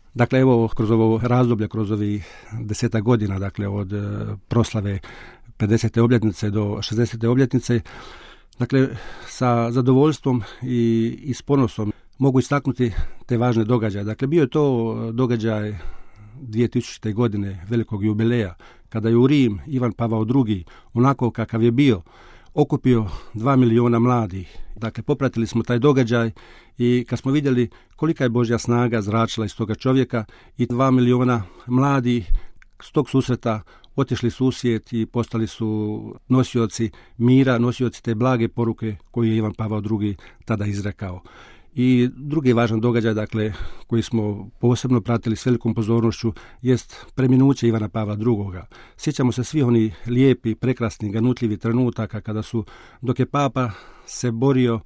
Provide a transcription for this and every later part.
Dakle, evo, kroz ovo razdoblje, kroz ovih 10 godina, dakle, od proslave 50. obljetnice do 60. obljetnice, dakle, sa zadovoljstvom i s ponosom mogu istaknuti te važne događaje. Dakle, bio je to događaj 2000. godine, velikog jubileja, kada je u Rim Ivan Pavao II, onako kakav je bio, okupio 2 miliona mladih. Dakle, popratili smo taj događaj i kad smo vidjeli kolika je Božja snaga zračila iz toga čovjeka i 2 miliona mladih s tog susreta otišli su u svijet i postali su nosioci mira, nosioci te blage poruke koju je Ivan Pavao II tada izrekao. I drugi važan događaj, dakle, koji smo posebno pratili s velikom pozornošću, jest preminuće Ivana Pavla II. Sjećamo se svi oni lijepi, prekrasni, ganutljivi trenutaka kada su, dok je Papa se borio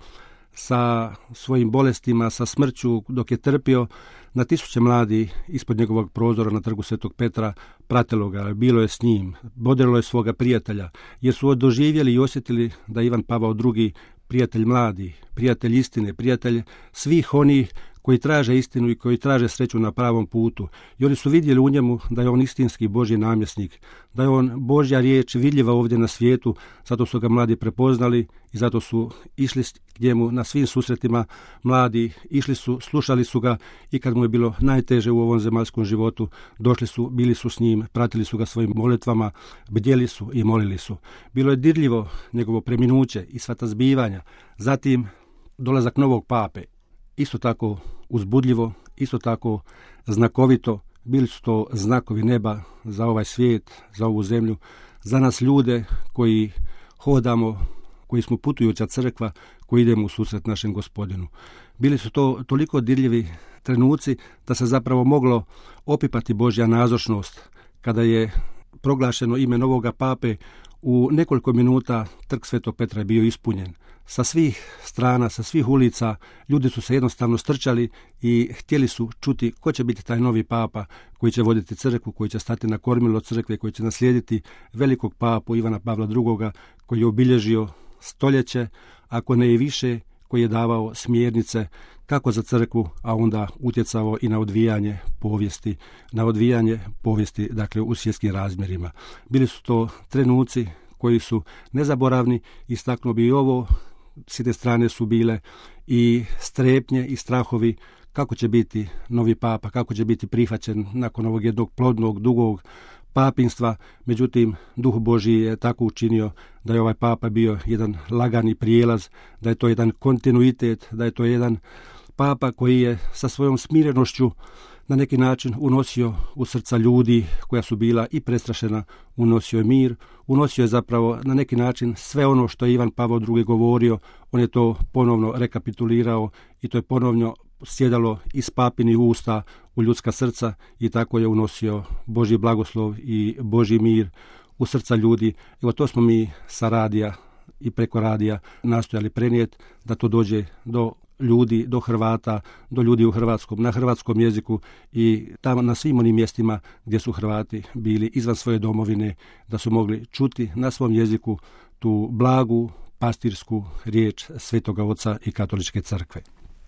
sa svojim bolestima, sa smrću, dok je trpio, na tisuće mladi ispod njegovog prozora na trgu Svetog Petra pratilo ga, bilo je s njim, bodrilo je svoga prijatelja, jer su doživjeli i osjetili da Ivan Pavao II prijatelj mladi, prijatelj istine, prijatelj svih onih koji traže istinu i koji traže sreću na pravom putu. I oni su vidjeli u njemu da je on istinski Božji namjesnik, da je on Božja riječ vidljiva ovdje na svijetu, zato su ga mladi prepoznali i zato su išli k njemu na svim susretima mladi, išli su, slušali su ga i kad mu je bilo najteže u ovom zemaljskom životu, došli su, bili su s njim, pratili su ga svojim molitvama, bdjeli su i molili su. Bilo je dirljivo njegovo preminuće i sva ta zbivanja. Zatim dolazak novog pape, isto tako uzbudljivo, isto tako znakovito. Bili su to znakovi neba za ovaj svijet, za ovu zemlju, za nas ljude koji hodamo, koji smo putujuća crkva, koji idemo u susret našem Gospodinu. Bili su to toliko dirljivi trenuci da se zapravo moglo opipati Božja nazočnost. Kada je proglašeno ime novoga pape, u nekoliko minuta trg Svetog Petra je bio ispunjen. Sa svih strana, sa svih ulica, ljudi su se jednostavno strčali i htjeli su čuti ko će biti taj novi papa koji će voditi crkvu, koji će stati na kormilo crkve, koji će naslijediti velikog papu Ivana Pavla II, koji je obilježio stoljeće, ako ne i više, koji je davao smjernice kako za crkvu, a onda utjecao i na odvijanje povijesti, dakle, u svjetskim razmjerima. Bili su to trenuci koji su nezaboravni, istaknuo bi i ovo, s jedne strane su bile i strepnje i strahovi kako će biti novi papa, kako će biti prihvaćen nakon ovog jednog plodnog, dugog papinstva. Međutim, Duh Božji je tako učinio da je ovaj papa bio jedan lagani prijelaz, da je to jedan kontinuitet, da je to jedan papa koji je sa svojom smirenošću na neki način unosio u srca ljudi koja su bila i prestrašena, unosio je mir, unosio je zapravo na neki način sve ono što je Ivan Pavao II govorio, on je to ponovno rekapitulirao i to je ponovno sjedalo iz papinih usta u ljudska srca i tako je unosio Božji blagoslov i Božji mir u srca ljudi. Evo, to smo mi sa radija i preko radija nastojali prenijeti, da to dođe do ljudi, do Hrvata, do ljudi u hrvatskom, na hrvatskom jeziku i tamo na svim onim mjestima gdje su Hrvati bili izvan svoje domovine, da su mogli čuti na svom jeziku tu blagu pastirsku riječ Svetoga Oca i Katoličke crkve.